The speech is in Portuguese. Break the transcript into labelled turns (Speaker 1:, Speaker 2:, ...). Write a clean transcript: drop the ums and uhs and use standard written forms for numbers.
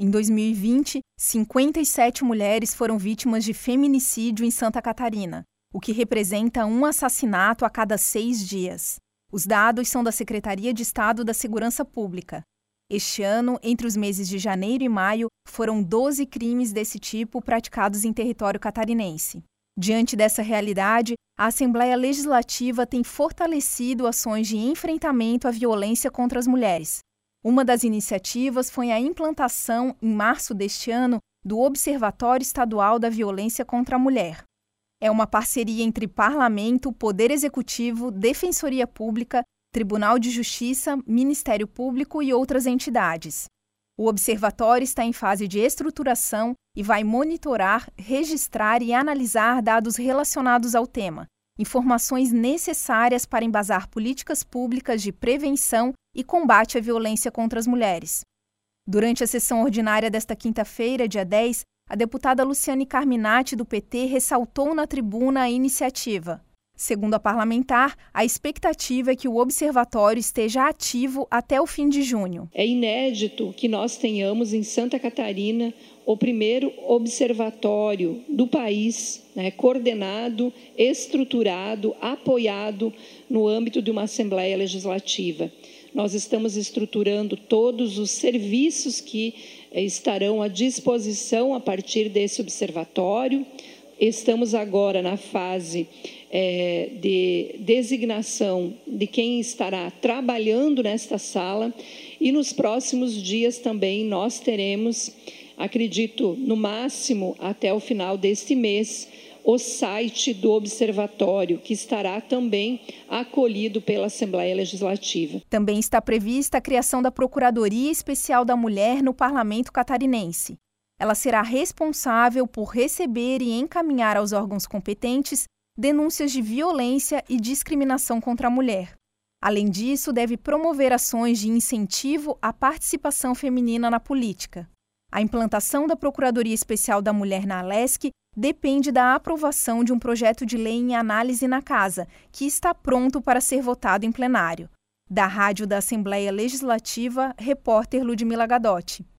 Speaker 1: Em 2020, 57 mulheres foram vítimas de feminicídio em Santa Catarina, o que representa um assassinato a cada 6 dias. Os dados são da Secretaria de Estado da Segurança Pública. Este ano, entre os meses de janeiro e maio, foram 12 crimes desse tipo praticados em território catarinense. Diante dessa realidade, a Assembleia Legislativa tem fortalecido ações de enfrentamento à violência contra as mulheres. Uma das iniciativas foi a implantação, em março deste ano, do Observatório Estadual da Violência contra a Mulher. É uma parceria entre Parlamento, Poder Executivo, Defensoria Pública, Tribunal de Justiça, Ministério Público e outras entidades. O observatório está em fase de estruturação e vai monitorar, registrar e analisar dados relacionados ao tema, informações necessárias para embasar políticas públicas de prevenção e combate à violência contra as mulheres. Durante a sessão ordinária desta quinta-feira, dia 10, a deputada Luciane Carminati, do PT, ressaltou na tribuna a iniciativa. Segundo a parlamentar, a expectativa é que o observatório esteja ativo até o fim de junho.
Speaker 2: É inédito que nós tenhamos em Santa Catarina o primeiro observatório do país, coordenado, estruturado, apoiado no âmbito de uma Assembleia Legislativa. Nós estamos estruturando todos os serviços que estarão à disposição a partir desse observatório. Estamos agora na fase de designação de quem estará trabalhando nesta sala e nos próximos dias também nós teremos, acredito, no máximo até o final deste mês, o site do observatório, que estará também acolhido pela Assembleia Legislativa.
Speaker 1: Também está prevista a criação da Procuradoria Especial da Mulher no Parlamento Catarinense. Ela será responsável por receber e encaminhar aos órgãos competentes denúncias de violência e discriminação contra a mulher. Além disso, deve promover ações de incentivo à participação feminina na política. A implantação da Procuradoria Especial da Mulher na Alesc depende da aprovação de um projeto de lei em análise na Casa, que está pronto para ser votado em plenário. Da Rádio da Assembleia Legislativa, repórter Ludmila Gadotti.